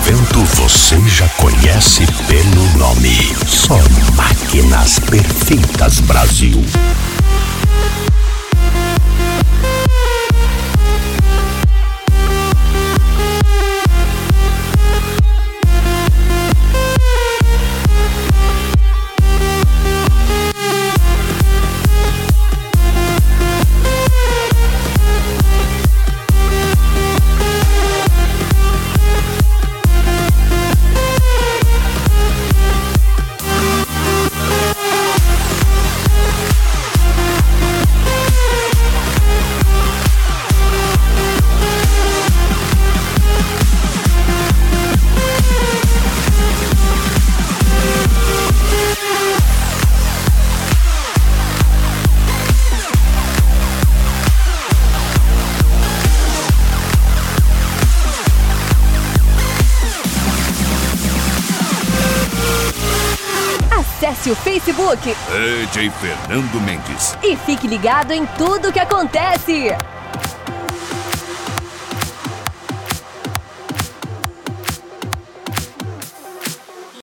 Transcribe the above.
evento você já conhece pelo nome. Só Máquinas Perfeitas Brasil. Acesse o Facebook DJ Fernando Mendes e fique ligado em tudo que acontece.